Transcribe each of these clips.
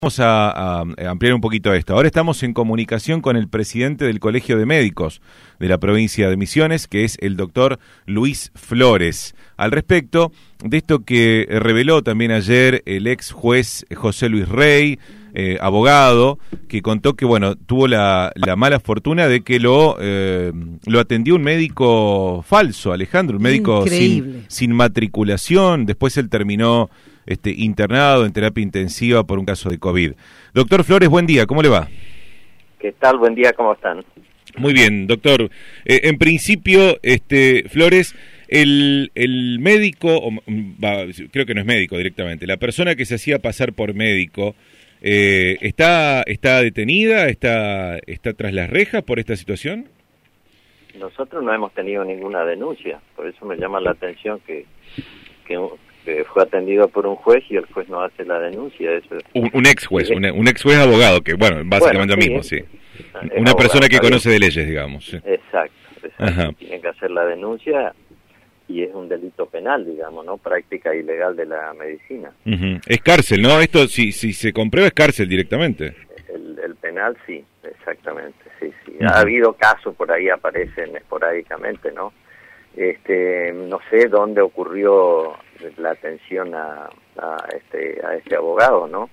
Vamos a ampliar un poquito esto. Ahora estamos en comunicación con el presidente del Colegio de Médicos de la provincia de Misiones, que es el doctor Luis Flores, al respecto de esto que reveló también ayer el ex juez José Luis Rey, abogado, que contó que tuvo la mala fortuna de que lo atendió un médico falso, Alejandro, un médico sin matriculación. Después él terminó internado en terapia intensiva por un caso de COVID. Doctor Flores, buen día, ¿cómo le va? ¿Qué tal? Buen día, ¿cómo están? Muy bien, doctor. En principio, Flores, el médico, creo que no es médico directamente, la persona que se hacía pasar por médico, ¿está detenida? ¿Está tras las rejas por esta situación? Nosotros no hemos tenido ninguna denuncia, por eso me llama la atención que fue atendido por un juez y el juez no hace la denuncia. Eso un ex juez, un ex juez abogado, que básicamente lo mismo, sí. Una persona que conoce de leyes, digamos. Sí. Exacto. Tienen que hacer la denuncia y es un delito penal, digamos, ¿no? Práctica ilegal de la medicina. Es cárcel, ¿no? Esto, si se comprueba, es cárcel directamente. El penal, sí, exactamente, sí. Ha habido casos, por ahí aparecen esporádicamente, ¿no? No sé dónde ocurrió la atención a este abogado, ¿no?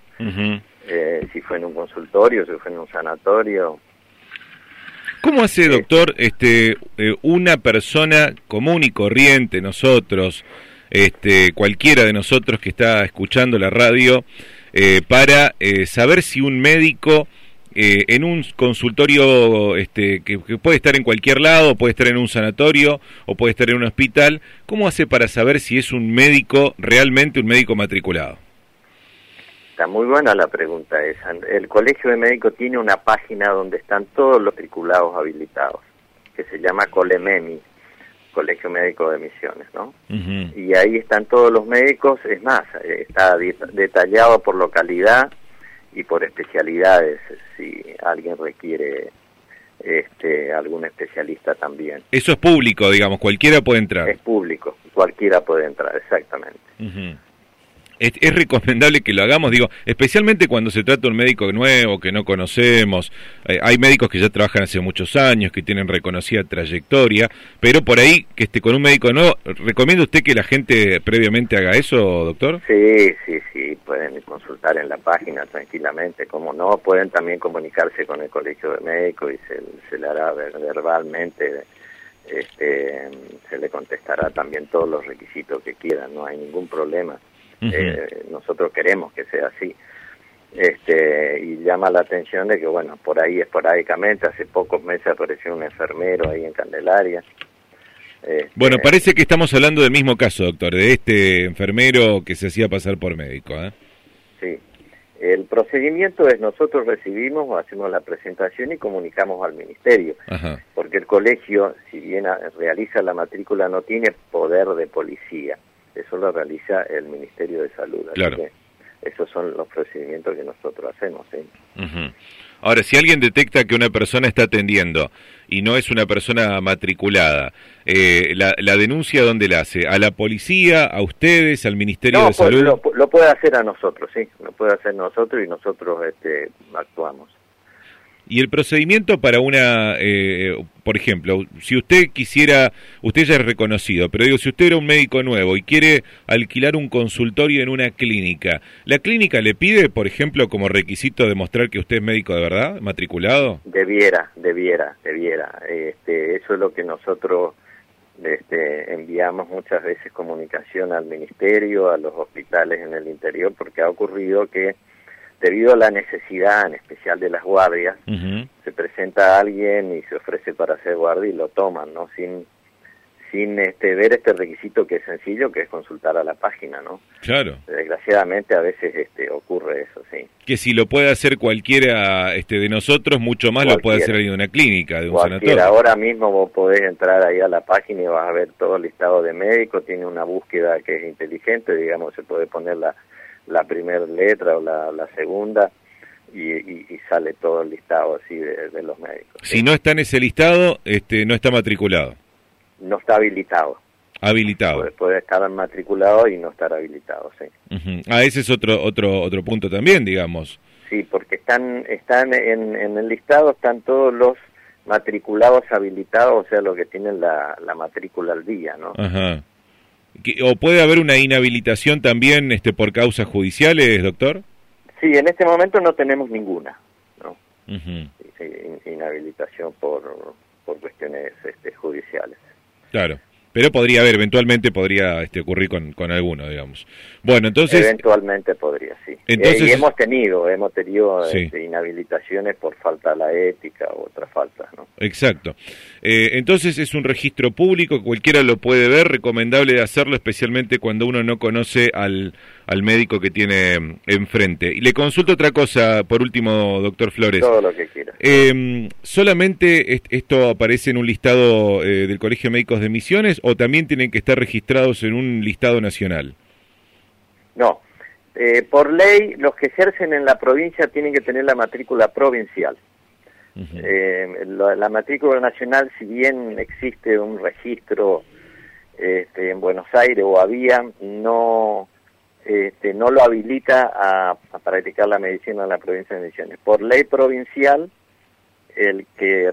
Si fue en un consultorio, si fue en un sanatorio. ¿Cómo hace, doctor, una persona común y corriente, nosotros, cualquiera de nosotros que está escuchando la radio, para saber si un médico en un consultorio que puede estar en cualquier lado, puede estar en un sanatorio o puede estar en un hospital, ¿cómo hace para saber si es un médico, realmente un médico matriculado? Está muy buena la pregunta esa. El Colegio de Médicos tiene una página donde están todos los matriculados habilitados, que se llama Colememi, Colegio Médico de Misiones, ¿no? Y ahí están todos los médicos, es más, está detallado por localidad y por especialidades, si alguien requiere algún especialista también. Eso es público, digamos, cualquiera puede entrar. Es público, cualquiera puede entrar, exactamente. Es recomendable que lo hagamos, digo, especialmente cuando se trata de un médico nuevo que no conocemos. Hay médicos que ya trabajan hace muchos años, que tienen reconocida trayectoria, pero por ahí, con un médico nuevo, ¿recomienda usted que la gente previamente haga eso, doctor? Sí, pueden consultar en la página tranquilamente, como no, pueden también comunicarse con el Colegio de Médicos y se le hará verbalmente, se le contestará también todos los requisitos que quieran, no hay ningún problema. Nosotros queremos que sea así, y llama la atención de que por ahí esporádicamente hace pocos meses apareció un enfermero ahí en Candelaria. Parece que estamos hablando del mismo caso, doctor, de este enfermero que se hacía pasar por médico, ¿eh? Sí, el procedimiento es nosotros recibimos, hacemos la presentación y comunicamos al ministerio, porque el colegio, si bien realiza la matrícula, no tiene poder de policía. Eso lo realiza el Ministerio de Salud. Claro. Así que esos son los procedimientos que nosotros hacemos. ¿Sí? Ahora, si alguien detecta que una persona está atendiendo y no es una persona matriculada, ¿la denuncia dónde la hace? ¿A la policía, a ustedes, al Ministerio de Salud? Lo puede hacer a nosotros, sí. Lo puede hacer nosotros y nosotros actuamos. Y el procedimiento para por ejemplo, si usted quisiera, usted ya es reconocido, pero digo, si usted era un médico nuevo y quiere alquilar un consultorio en una clínica, ¿la clínica le pide, por ejemplo, como requisito demostrar que usted es médico de verdad, matriculado? Debiera. Eso es lo que nosotros enviamos muchas veces comunicación al ministerio, a los hospitales en el interior, porque ha ocurrido que debido a la necesidad, en especial de las guardias, se presenta alguien y se ofrece para hacer guardia y lo toman, ¿no? Sin ver este requisito que es sencillo, que es consultar a la página, ¿no? Claro. Desgraciadamente a veces ocurre eso, sí. Que si lo puede hacer cualquiera de nosotros, mucho más lo puede hacer alguien de una clínica, de un sanatorio. Ahora mismo vos podés entrar ahí a la página y vas a ver todo el listado de médicos, tiene una búsqueda que es inteligente, digamos, se puede poner la primera letra o la segunda y sale todo el listado así de los médicos. Si no está en ese listado, no está matriculado. No está habilitado. Habilitado. Puede estar matriculado y no estar habilitado, sí. Ese es otro punto también, digamos. Sí, porque están en el listado, están todos los matriculados habilitados, o sea, los que tienen la matrícula al día, ¿no? Ajá. ¿O puede haber una inhabilitación también por causas judiciales, doctor? Sí, en este momento no tenemos ninguna, ¿no? Uh-huh. Inhabilitación por cuestiones judiciales. Claro. Pero podría haber, eventualmente podría ocurrir con alguno, digamos. Bueno, entonces... Eventualmente podría, sí. Entonces, y hemos tenido sí, inhabilitaciones por falta a la ética u otras faltas, ¿no? Exacto. Entonces es un registro público, cualquiera lo puede ver, recomendable hacerlo especialmente cuando uno no conoce al médico que tiene enfrente. Y le consulto otra cosa, por último, doctor Flores. Todo lo que quiera. ¿Solamente esto aparece en un listado del Colegio de Médicos de Misiones o también tienen que estar registrados en un listado nacional? No. Por ley, los que ejercen en la provincia tienen que tener la matrícula provincial. Uh-huh. La matrícula nacional, si bien existe un registro en Buenos Aires o había, no lo habilita a practicar la medicina en la provincia de Misiones. Por ley provincial, el que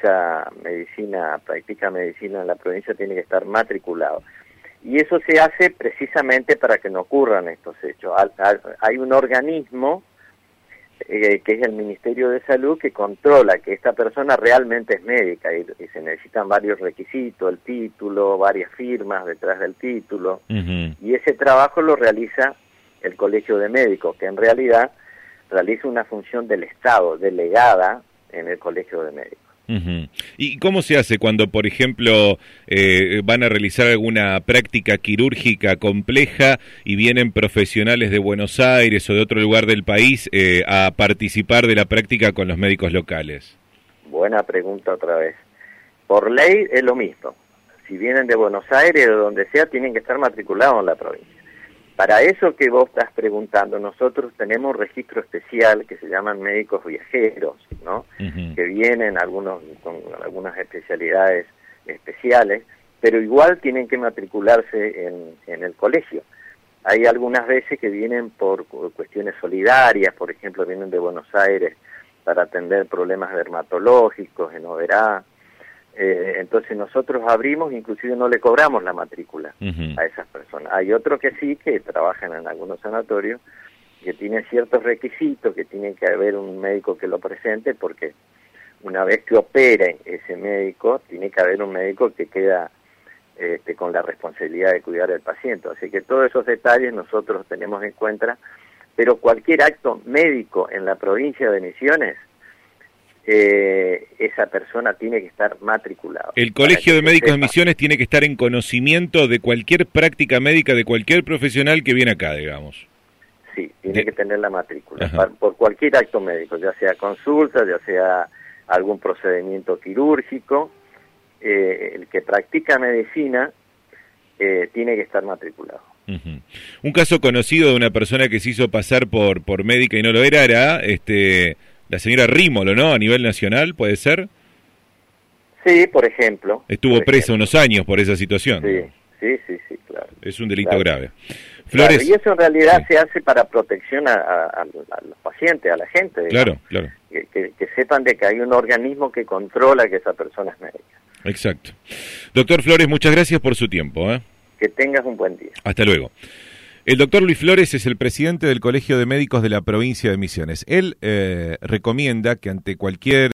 practica medicina en la provincia tiene que estar matriculado. Y eso se hace precisamente para que no ocurran estos hechos. Hay un organismo que es el Ministerio de Salud, que controla que esta persona realmente es médica y se necesitan varios requisitos, el título, varias firmas detrás del título, uh-huh. Y ese trabajo lo realiza el Colegio de Médicos, que en realidad realiza una función del Estado, delegada en el Colegio de Médicos. Uh-huh. ¿Y cómo se hace cuando, por ejemplo, van a realizar alguna práctica quirúrgica compleja y vienen profesionales de Buenos Aires o de otro lugar del país a participar de la práctica con los médicos locales? Buena pregunta otra vez. Por ley es lo mismo. Si vienen de Buenos Aires o de donde sea, tienen que estar matriculados en la provincia. Para eso que vos estás preguntando, nosotros tenemos un registro especial que se llaman médicos viajeros, ¿no? Uh-huh. Que vienen algunos con algunas especialidades especiales, pero igual tienen que matricularse en el colegio. Hay algunas veces que vienen por cuestiones solidarias, por ejemplo, vienen de Buenos Aires para atender problemas dermatológicos en Oberá. Entonces nosotros abrimos, inclusive no le cobramos la matrícula uh-huh. a esas personas. Hay otros que sí, que trabajan en algunos sanatorios, que tienen ciertos requisitos, que tiene que haber un médico que lo presente, porque una vez que opere ese médico, tiene que haber un médico que queda con la responsabilidad de cuidar al paciente. Así que todos esos detalles nosotros tenemos en cuenta, pero cualquier acto médico en la provincia de Misiones, esa persona tiene que estar matriculado. El Colegio de Médicos de Misiones tiene que estar en conocimiento de cualquier práctica médica de cualquier profesional que viene acá, digamos. Sí, tiene que tener la matrícula por cualquier acto médico, ya sea consulta, ya sea algún procedimiento quirúrgico. El que practica medicina tiene que estar matriculado. Uh-huh. Un caso conocido de una persona que se hizo pasar por médica y no lo era la señora Rímolo, ¿no? A nivel nacional, ¿puede ser? Sí, por ejemplo. Estuvo presa unos años por esa situación. Sí, claro. Es un delito grave. Flores. Claro, y eso en realidad se hace para protección a los pacientes, a la gente. Digamos. Claro. Que sepan de que hay un organismo que controla que esa persona es médica. Exacto. Doctor Flores, muchas gracias por su tiempo. Que tengas un buen día. Hasta luego. El doctor Luis Flores es el presidente del Colegio de Médicos de la provincia de Misiones. Él recomienda que ante cualquier